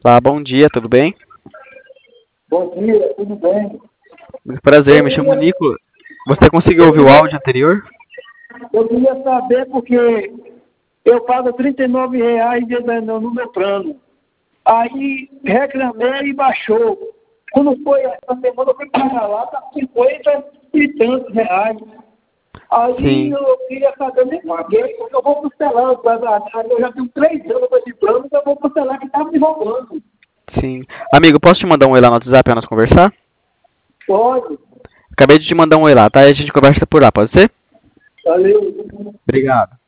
Olá, bom dia, tudo bem? Bom dia, tudo bem? Muito prazer, Eu me chamo queria, Nico. Você conseguiu eu ouvir o queria, áudio anterior? eu queria saber porque eu pago R$ 39 no meu plano. Aí reclamei e baixou. Quando foi essa semana, eu fui pagar lá, tá 50 e tantos reais. Aí Sim, eu queria saber, eu nem paguei, porque eu vou cancelar. Eu já tenho 3 anos com esse plano, então eu vou cancelar que tá me roubando. sim. Amigo, posso te mandar um oi lá no WhatsApp pra nós conversar? Pode, Acabei de te mandar um oi lá, tá? E a gente conversa por lá, pode ser? valeu. Obrigado.